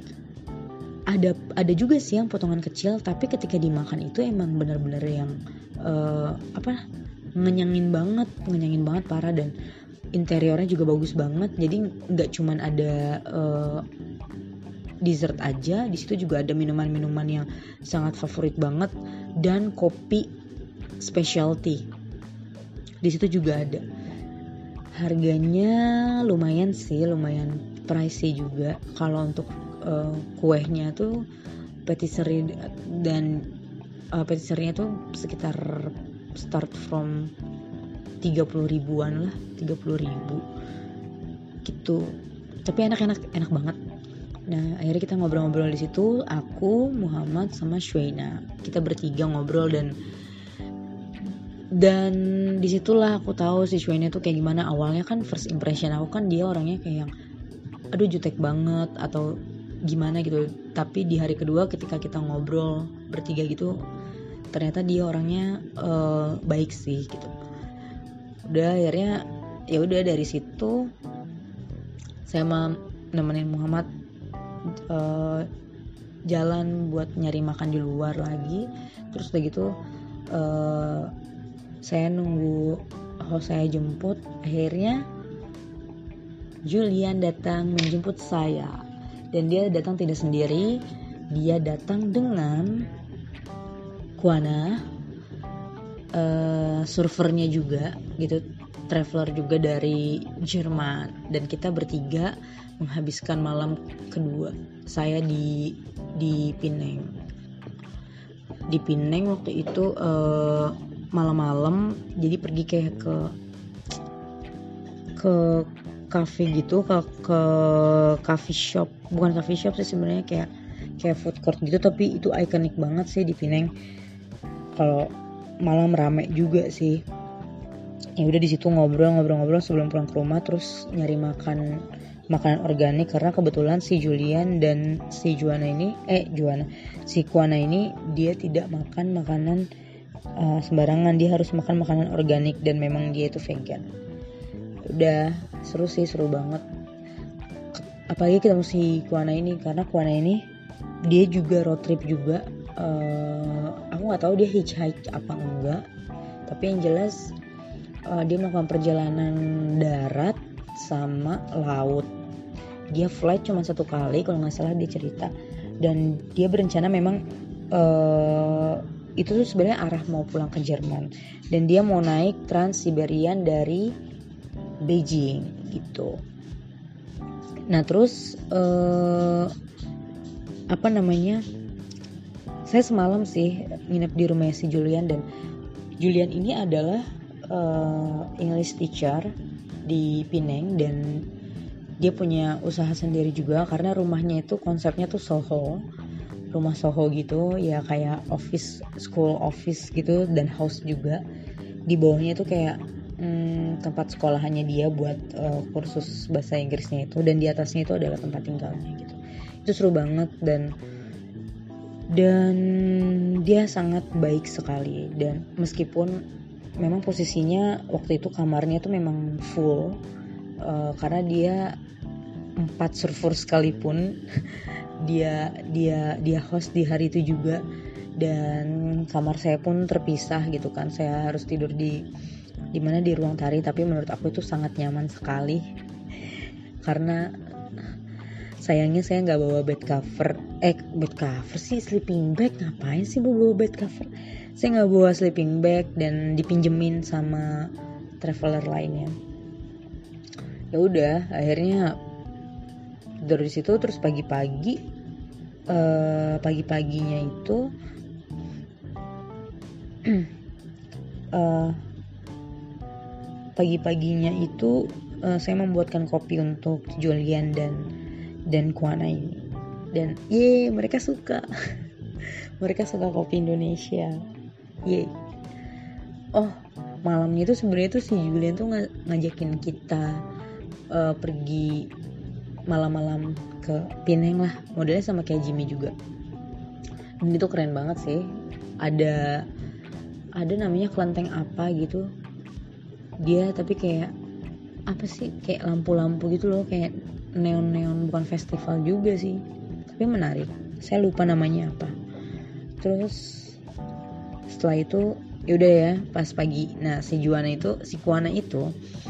Ada ada juga sih yang potongan kecil, tapi ketika dimakan itu emang benar-benar yang uh, apa ngenyangin banget, ngenyangin banget parah, dan interiornya juga bagus banget. Jadi nggak cuman ada uh, dessert aja, di situ juga ada minuman-minuman yang sangat favorit banget dan kopi specialty. Di situ juga ada. Harganya lumayan sih, lumayan pricey juga. Kalau untuk uh, kuehnya tuh patisserie dan uh, patisserie-nya tuh sekitar start from tiga puluh ribuan lah, tiga puluh ribu gitu. Tapi enak-enak, enak banget. Nah akhirnya kita ngobrol-ngobrol di situ, aku, Muhammad sama Shweina, kita bertiga ngobrol, dan dan disitulah aku tahu si Shweina tuh kayak gimana. Awalnya kan first impression aku kan dia orangnya kayak yang aduh jutek banget atau gimana gitu. Tapi di hari kedua ketika kita ngobrol bertiga gitu, ternyata dia orangnya uh, baik sih gitu. Udah akhirnya ya udah dari situ saya mau nemenin Muhammad uh, jalan buat nyari makan di luar lagi. Terus udah gitu uh, saya nunggu host saya jemput. Akhirnya Julian datang menjemput saya, dan dia datang tidak sendiri, dia datang dengan Kuana, uh, surfernya juga gitu, traveler juga dari Jerman, dan kita bertiga menghabiskan malam kedua saya di di Pineng. Di Pineng waktu itu uh, malam-malam, jadi pergi kayak ke ke cafe gitu, ke ke coffee shop, bukan coffee shop sih sebenarnya, kayak kayak food court gitu, tapi itu ikonik banget sih di Pineng. Kalau malam rame juga sih. Ya udah di situ ngobrol-ngobrol-ngobrol sebelum pulang ke rumah, terus nyari makan makanan organik karena kebetulan si Julian dan si Juana ini eh Juana si Kuana ini dia tidak makan makanan uh, sembarangan, dia harus makan makanan organik dan memang dia itu vegan. Udah seru sih, seru banget. Apalagi ketemu si Kuana ini, karena Kuana ini dia juga road trip juga. Uh, aku nggak tahu dia hitchhike apa enggak, tapi yang jelas uh, dia melakukan perjalanan darat sama laut. Dia flight cuma satu kali kalau nggak salah dia cerita, dan dia berencana memang uh, itu tuh sebenarnya arah mau pulang ke Jerman, dan dia mau naik Trans Siberian dari Beijing gitu. Nah terus uh, apa namanya, saya semalam sih nginep di rumah si Julian, dan Julian ini adalah uh, English teacher di Pineng, dan dia punya usaha sendiri juga karena rumahnya itu konsepnya tuh Soho, rumah Soho gitu ya, kayak office, school office gitu, dan house juga. Di bawahnya itu kayak hmm, tempat sekolahannya dia buat uh, kursus bahasa Inggrisnya itu, dan di atasnya itu adalah tempat tinggalnya gitu. Itu seru banget, dan dan dia sangat baik sekali. Dan meskipun memang posisinya waktu itu kamarnya tuh memang full uh, karena dia empat server sekalipun dia dia dia host di hari itu juga, dan kamar saya pun terpisah gitu kan. Saya harus tidur di di mana di ruang tari, tapi menurut aku itu sangat nyaman sekali karena sayangnya saya nggak bawa bed cover eh bed cover sih sleeping bag. Ngapain sih bawa bed cover? Saya nggak bawa sleeping bag, dan dipinjemin sama traveler lainnya. Ya udah akhirnya dari situ. Terus pagi-pagi uh, pagi-paginya itu uh, pagi-paginya itu uh, saya membuatkan kopi untuk Julian dan dan Kuana ini, dan ye mereka suka mereka suka kopi Indonesia. Ye oh malamnya itu sebenarnya tuh si Julian tuh ng- ngajakin kita uh, pergi malam-malam ke Pineng lah, modelnya sama kayak Jimmy juga. Dan itu keren banget sih. Ada ada namanya kelenteng apa gitu. Dia tapi kayak apa sih? Kayak lampu-lampu gitu loh, kayak neon-neon, bukan festival juga sih. Tapi menarik. Saya lupa namanya apa. Terus setelah itu yaudah ya, pas pagi. Nah, si Juana itu, si Kuana itu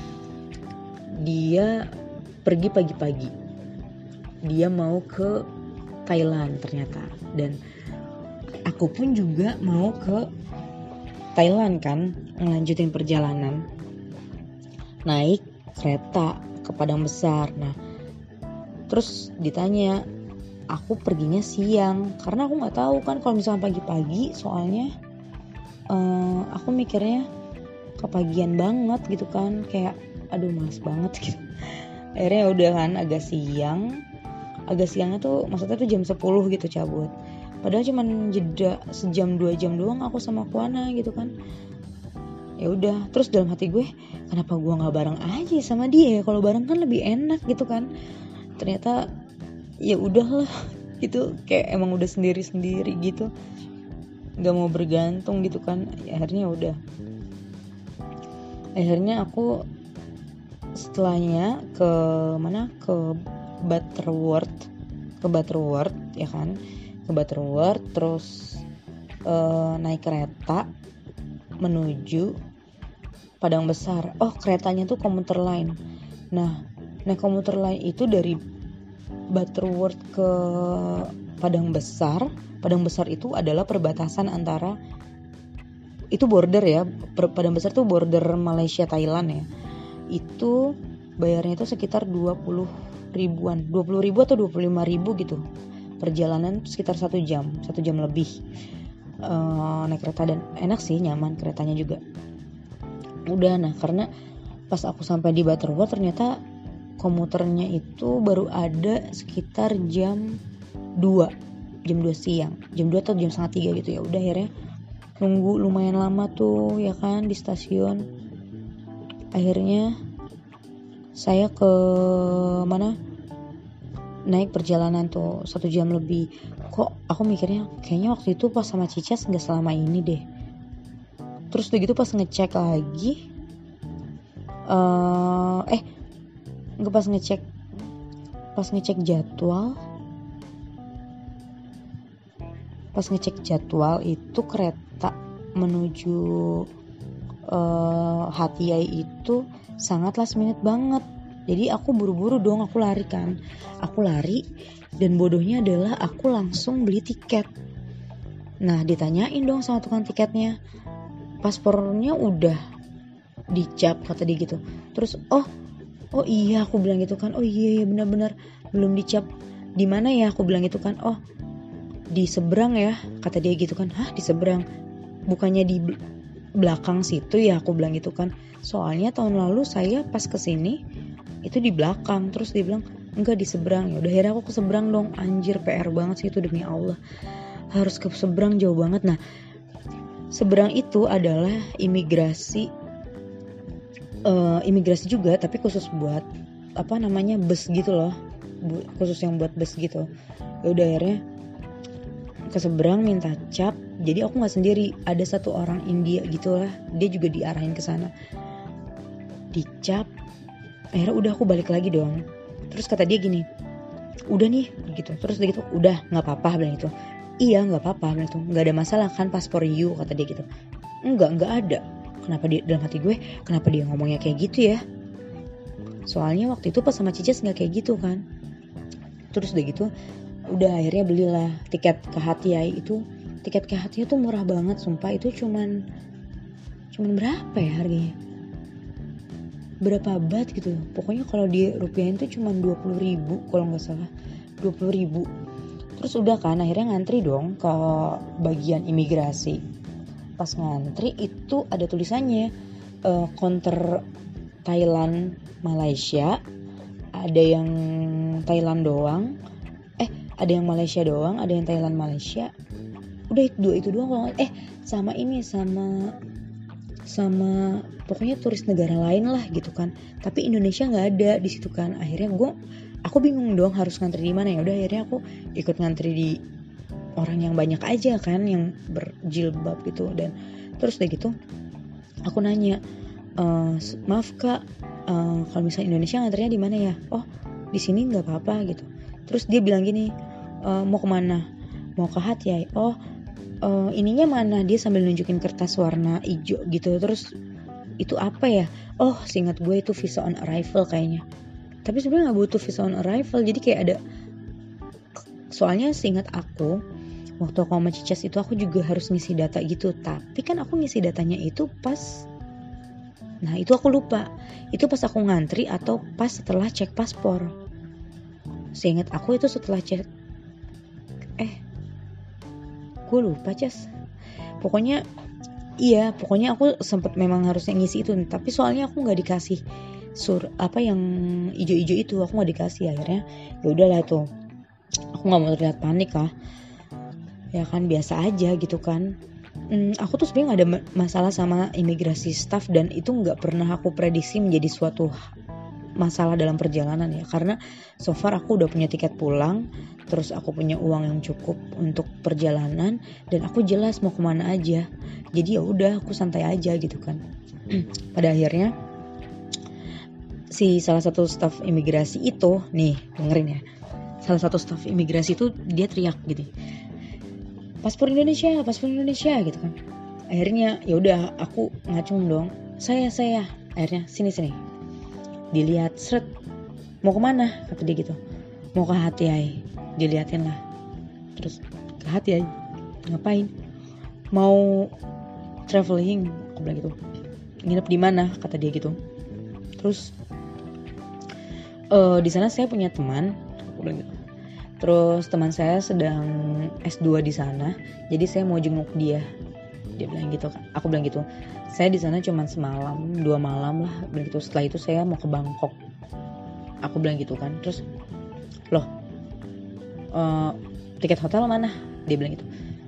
dia pergi pagi-pagi. Dia mau ke Thailand ternyata, dan aku pun juga mau ke Thailand kan, ngelanjutin perjalanan naik kereta ke Padang Besar. Nah terus ditanya, aku perginya siang karena aku nggak tahu kan kalau misalnya pagi-pagi, soalnya uh, aku mikirnya kepagian banget gitu kan, kayak aduh males banget gitu. Akhirnya udah kan agak siang. Agak siangnya tuh maksudnya tuh jam sepuluh gitu cabut. Padahal cuman jeda sejam dua jam doang aku sama Kuana gitu kan. Ya udah, terus dalam hati gue, kenapa gue nggak bareng aja sama dia? Kalau bareng kan lebih enak gitu kan. ternyata ya udahlah gitu, kayak emang udah sendiri-sendiri gitu, nggak mau bergantung gitu kan. Akhirnya udah, akhirnya aku setelahnya ke mana, ke Butterworth ke Butterworth ya kan, ke Butterworth terus uh, naik kereta menuju Padang Besar. Oh, keretanya tuh komuter line. Nah, naik komuter line itu dari Butterworth ke Padang Besar. Padang Besar itu adalah perbatasan antara, itu border ya, Padang Besar tuh border Malaysia Thailand ya. Itu bayarnya itu sekitar dua puluh ribuan, dua puluh ribu atau dua puluh lima ribu gitu. Perjalanan sekitar satu jam, satu jam lebih uh, naik kereta, dan enak sih, nyaman keretanya juga. Udah, nah karena pas aku sampai di Butterworth ternyata komuternya itu baru ada sekitar jam dua, jam dua siang, jam dua atau jam setengah tiga gitu ya. Udah, akhirnya nunggu lumayan lama tuh ya kan di stasiun. Akhirnya saya ke mana, naik perjalanan tuh satu jam lebih. Kok aku mikirnya kayaknya waktu itu pas sama Cicas nggak selama ini deh. Terus begitu pas ngecek lagi, uh, eh nggak pas ngecek pas ngecek jadwal, pas ngecek jadwal itu kereta menuju uh, Hatiai itu sangat last minute banget. Jadi aku buru-buru dong, aku lari kan, aku lari, dan bodohnya adalah aku langsung beli tiket. Nah, ditanyain dong sama tukang tiketnya, paspornya udah dicap, kata dia gitu. Terus oh oh iya, aku bilang gitu kan, oh iya iya benar-benar belum dicap. Di mana ya, aku bilang gitu kan. Oh, di seberang ya, kata dia gitu kan. Hah, di seberang, bukannya di belakang situ ya, aku bilang gitu kan. Soalnya tahun lalu saya pas kesini itu di belakang. Terus dia bilang enggak, di seberang. Ya udah, akhirnya aku ke seberang dong. Anjir, P R banget sih itu, demi Allah, harus ke seberang, jauh banget. Nah, seberang itu adalah imigrasi, uh, imigrasi juga, tapi khusus buat apa namanya, bus gitu loh, khusus yang buat bus gitu. Ya udah, akhirnya ke seberang minta cap. Jadi aku nggak sendiri, ada satu orang India gitulah, dia juga diarahin ke sana, dicap. Akhirnya udah, aku balik lagi dong. Terus kata dia gini, udah nih gitu. Terus dia gitu, udah nggak apa-apa, bilang itu. Iya nggak apa-apa, bilang itu, nggak ada masalah kan paspor you, kata dia gitu. Enggak, nggak ada. Kenapa dia, dalam hati gue, kenapa dia ngomongnya kayak gitu ya? Soalnya waktu itu pas sama Cicas nggak kayak gitu kan. Terus udah gitu, udah akhirnya belilah tiket ke Hatiai itu. Tiket ke Hatiai tuh murah banget, sumpah. Itu cuman cuman berapa ya harganya? Berapa bat gitu. Pokoknya kalau di rupiahin tuh cuman dua puluh ribu kalau nggak salah, dua puluh ribu. Terus udah kan, akhirnya ngantri dong ke bagian imigrasi. Pas ngantri itu ada tulisannya uh, counter Thailand Malaysia, ada yang Thailand doang, eh ada yang Malaysia doang, ada yang Thailand Malaysia. Udah itu dua itu doang kalau eh sama ini sama sama pokoknya turis negara lain lah gitu kan. Tapi Indonesia nggak ada di situ kan. Akhirnya gue aku bingung dong harus ngantri di mana. Ya udah, akhirnya aku ikut ngantri di orang yang banyak aja kan, yang berjilbab gitu. Dan terus udah gitu aku nanya, e, maaf kak, e, kalau misalnya Indonesia ngantrinya di mana ya? Oh, di sini nggak apa-apa gitu. Terus dia bilang gini, e, mau kemana? Mau ke Hatiai. Oh, e, ininya mana? Dia sambil nunjukin kertas warna hijau gitu. Terus itu apa ya? Oh, seingat gue itu visa on arrival kayaknya. Tapi sebenarnya nggak butuh visa on arrival. Jadi kayak ada, soalnya seingat aku waktu aku sama Cicas itu aku juga harus ngisi data gitu. Tapi kan aku ngisi datanya itu pas, nah itu aku lupa, itu pas aku ngantri atau pas setelah cek paspor. Seingat aku itu setelah cek, eh gue lupa Cas. Pokoknya iya, pokoknya aku sempet memang harusnya ngisi itu. Tapi soalnya aku nggak dikasih sur apa yang ijo-ijo itu, aku nggak dikasih. Akhirnya ya udahlah tuh, aku nggak mau terlihat panik lah, ya kan, biasa aja gitu kan. Hmm, aku tuh sebenarnya nggak ada masalah sama imigrasi staff, dan itu nggak pernah aku prediksi menjadi suatu masalah dalam perjalanan ya, karena so far aku udah punya tiket pulang, terus aku punya uang yang cukup untuk perjalanan, dan aku jelas mau kemana aja. Jadi ya udah aku santai aja gitu kan. Pada akhirnya si salah satu staf imigrasi itu nih, dengerin ya, salah satu staf imigrasi itu dia teriak gitu, paspor Indonesia, paspor Indonesia gitu kan. Akhirnya ya udah aku ngacung dong, saya saya akhirnya sini sini dilihat, seret, mau kemana kata dia gitu, mau ke H T I. Diliatin lah, terus ke H T I ngapain, mau traveling, aku bilang gitu. Nginep di mana kata dia gitu. Terus uh, di sana saya punya teman, aku bilang gitu. Terus teman saya sedang S dua di sana, jadi saya mau jenguk dia. Dia bilang gitu kan, aku bilang gitu, saya di sana cuma semalam, dua malam lah, bilang gitu. Setelah itu saya mau ke Bangkok, aku bilang gitu kan. Terus loh, uh, tiket hotel mana? Dia bilang gitu,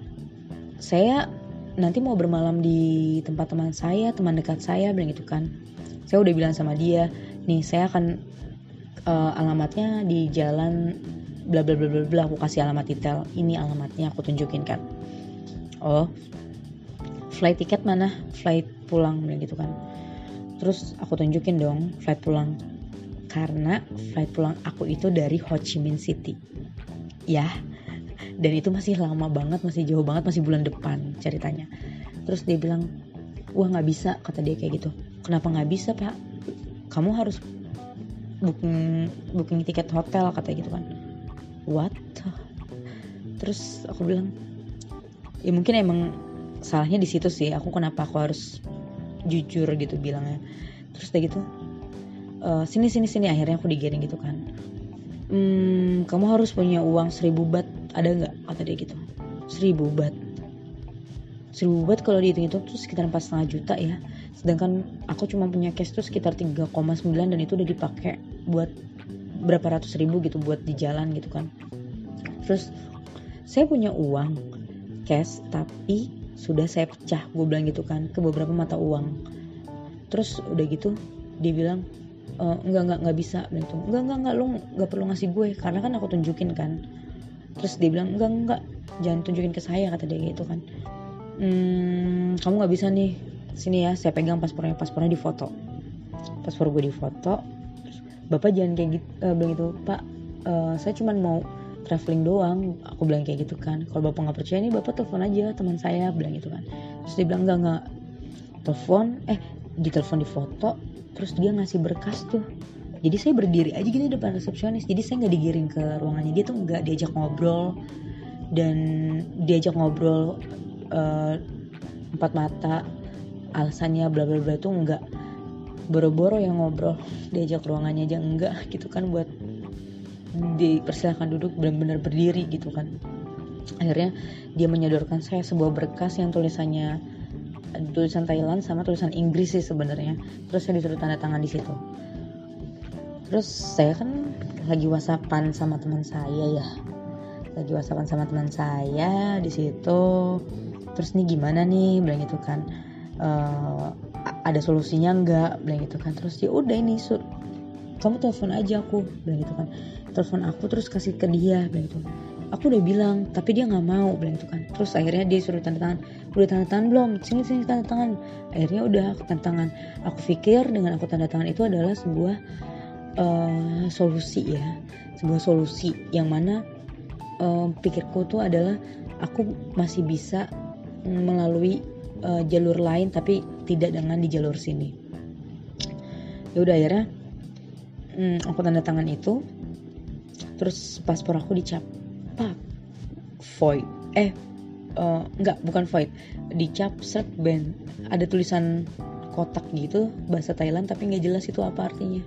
saya nanti mau bermalam di tempat teman saya, teman dekat saya, bilang gitu kan. Saya udah bilang sama dia, nih saya akan uh, alamatnya di jalan bla bla bla bla bla, aku kasih alamat detail, ini alamatnya aku tunjukin kan. Oh, flight tiket mana? Flight pulang, bilang gitu kan. Terus aku tunjukin dong flight pulang, karena flight pulang aku itu dari Ho Chi Minh City ya, dan itu masih lama banget, masih jauh banget, masih bulan depan ceritanya. Terus dia bilang, wah nggak bisa, kata dia kayak gitu. Kenapa nggak bisa pak? Kamu harus booking booking tiket hotel, kata gitu kan. What? Terus aku bilang, ya mungkin emang salahnya di situ sih, aku kenapa aku harus jujur gitu bilangnya. Terus udah gitu, uh, sini sini sini akhirnya aku digiring gitu kan. Hmm, kamu harus punya uang seribu baht, ada nggak, kata dia gitu. Seribu baht, seribu baht kalau dihitung itu tuh sekitar empat setengah juta ya. Sedangkan aku cuma punya cash tuh sekitar tiga koma sembilan, dan itu udah dipakai buat berapa ratus ribu gitu buat di jalan gitu kan. Terus saya punya uang cash tapi sudah saya pecah, gue bilang gitu kan, ke beberapa mata uang. Terus udah gitu dia bilang, e, enggak enggak enggak bisa, bilang gitu. Enggak enggak enggak, lu enggak perlu ngasih gue karena kan aku tunjukin kan. Terus dia bilang, enggak enggak, jangan tunjukin ke saya, kata dia gitu kan. Hmm, kamu nggak bisa nih, sini ya, saya pegang paspornya, paspornya di foto, paspor gue di foto. Bapak jangan kayak gitu, uh, bilang gitu, Pak, uh, saya cuma mau traveling doang, aku bilang kayak gitu kan. Kalau bapak nggak percaya nih, bapak telepon aja teman saya, bilang gitu kan. Terus dia bilang enggak enggak, telepon, eh ditelepon di foto, terus dia ngasih berkas tuh. Jadi saya berdiri aja gini depan resepsionis, jadi saya nggak digiring ke ruangannya dia tuh, nggak diajak ngobrol, dan diajak ngobrol uh, empat mata, alasannya bla bla bla tuh enggak. Boro-boro yang ngobrol, diajak ruangannya aja enggak gitu kan, buat dipersilakan duduk, benar-benar berdiri gitu kan. Akhirnya dia menyodorkan saya sebuah berkas yang tulisannya tulisan Thailand sama tulisan Inggris sih sebenarnya. Terus saya disuruh tanda tangan di situ. Terus saya kan lagi whatsappan sama teman saya ya, lagi whatsappan sama teman saya di situ. Terus nih gimana nih, bilang gitu kan. Uh, ada solusinya enggak, bilang gitu kan. Terus ya udah ini sur, kamu telepon aja aku, bilang gitu kan. Telepon aku terus kasih ke dia, bilang gitu. Aku udah bilang tapi dia nggak mau, bilang gitu kan. Terus akhirnya dia suruh tanda tangan, udah tanda tangan belum, sini sini tanda tangan. Akhirnya udah aku tanda tangan. Aku pikir dengan aku tanda tangan itu adalah sebuah uh, solusi ya, sebuah solusi yang mana uh, pikirku tuh adalah aku masih bisa melalui uh, jalur lain tapi tidak dengan di jalur sini. Ya udah akhirnya hmm, aku tanda tangan itu, terus paspor aku dicap pak void, eh uh, enggak bukan void, dicap set ban, ada tulisan kotak gitu bahasa Thailand tapi nggak jelas itu apa artinya.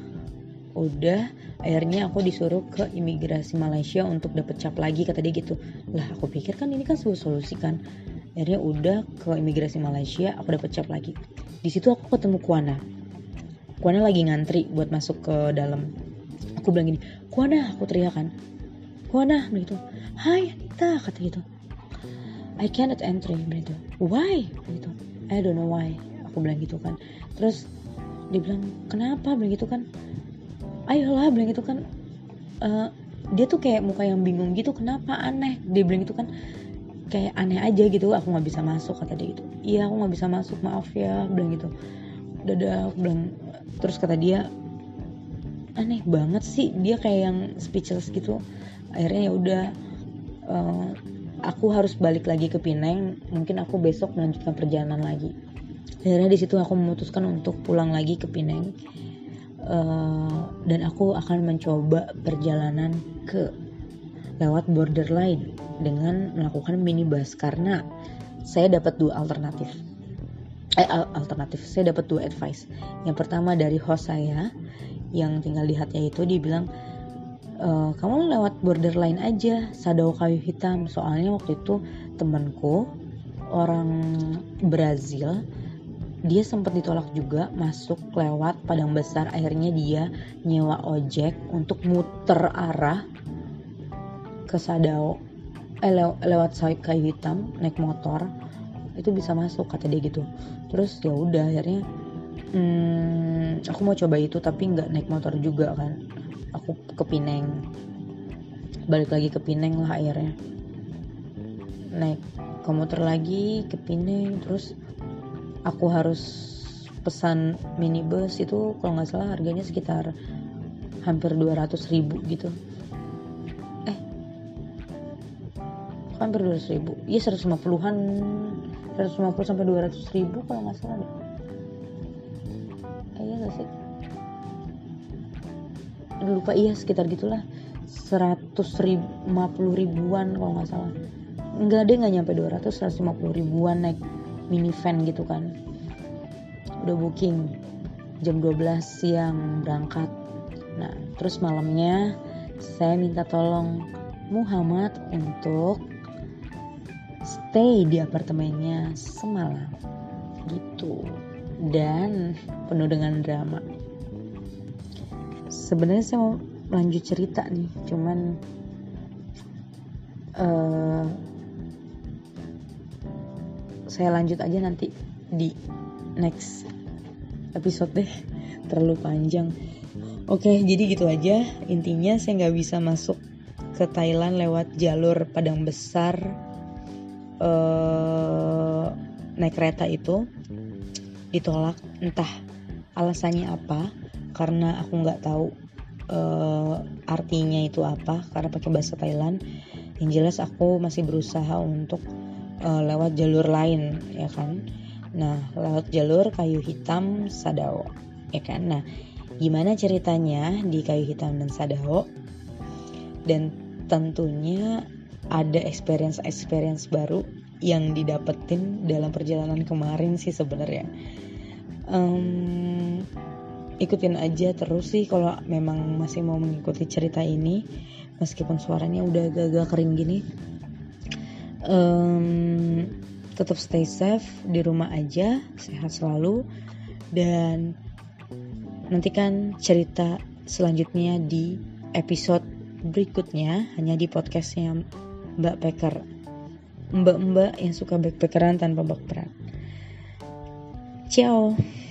Udah akhirnya aku disuruh ke imigrasi Malaysia untuk dapet cap lagi, kata dia gitu. Lah aku pikir kan ini kan sebuah solusi kan. Akhirnya udah ke imigrasi Malaysia, aku dapet cap lagi. Di situ aku ketemu Kuana. Kuana lagi ngantri buat masuk ke dalam. Aku bilang gini, Kuana, aku teriak kan. Kuana, begitu. Hai Anita, kata gitu. I cannot enter, begitu. Why? Begitu. I don't know why. Aku bilang gitu kan. Terus dia bilang, kenapa? Begitu kan. ayolah, bilang gitu kan. Uh, dia tuh kayak muka yang bingung gitu, kenapa, aneh, dia bilang gitu kan, kayak aneh aja gitu, aku nggak bisa masuk, kata dia gitu. Iya, aku nggak bisa masuk, maaf ya, bilang gitu. Dadah, aku bilang. Terus kata dia, aneh banget sih, dia kayak yang speechless gitu. Akhirnya ya udah, uh, aku harus balik lagi ke Pineng, mungkin aku besok melanjutkan perjalanan lagi. Akhirnya di situ aku memutuskan untuk pulang lagi ke Pineng. Uh, dan aku akan mencoba perjalanan ke lewat borderline dengan melakukan minibus, karena saya dapat dua alternatif. Eh alternatif, saya dapat dua advice. Yang pertama dari host saya yang tinggal di Hatay itu, dia bilang, e, kamu lewat borderline aja, Sadao Kayu Hitam. Soalnya waktu itu temanku orang Brazil, dia sempat ditolak juga masuk lewat Padang Besar. Akhirnya dia nyewa ojek untuk muter arah ke Sadao, eh, lew- lewat Kayu Hitam naik motor, itu bisa masuk, kata dia gitu. Terus ya udah, akhirnya hmm, aku mau coba itu, tapi nggak naik motor juga kan, aku ke Pineng, balik lagi ke Pineng lah, akhirnya naik komuter lagi ke Pineng. Terus aku harus pesan minibus, itu kalau nggak salah harganya sekitar hampir dua ratus ribu gitu. Eh, hampir dua ratus ribu, iya seratus lima puluhan, seratus lima puluh sampai dua ratus ribu kalau nggak salah deh. Eh, iya nggak sih? Aduh, lupa, iya sekitar gitulah, seratus lima puluh ribuan kalau nggak salah. Enggak deh, nggak nyampe dua ratus, seratus lima puluh ribuan naik minivan gitu kan. Udah booking jam dua belas siang berangkat. Nah, terus malamnya saya minta tolong Muhammad untuk stay di apartemennya semalam gitu, dan penuh dengan drama. Sebenarnya saya mau lanjut cerita nih, cuman uh, saya lanjut aja nanti di next episode deh, terlalu panjang. Oke, jadi gitu aja intinya. Saya nggak bisa masuk ke Thailand lewat jalur Padang Besar, uh, naik kereta itu ditolak, entah alasannya apa, karena aku nggak tahu uh, artinya itu apa, karena pakai bahasa Thailand. Yang jelas aku masih berusaha untuk uh, lewat jalur lain, ya kan. Nah, lewat jalur Kayu Hitam Sadao, ya kan. Nah, gimana ceritanya di Kayu Hitam dan Sadao? Dan tentunya ada experience-experience baru yang didapetin dalam perjalanan kemarin sih sebenarnya. Um, ikutin aja terus sih kalau memang masih mau mengikuti cerita ini, meskipun suaranya udah agak-agak kering gini. Um, tetap stay safe di rumah aja, sehat selalu, dan nantikan cerita selanjutnya di episode berikutnya hanya di podcastnya Mbak Packer, mbak-mbak yang suka backpackeran tanpa bak berat. Ciao.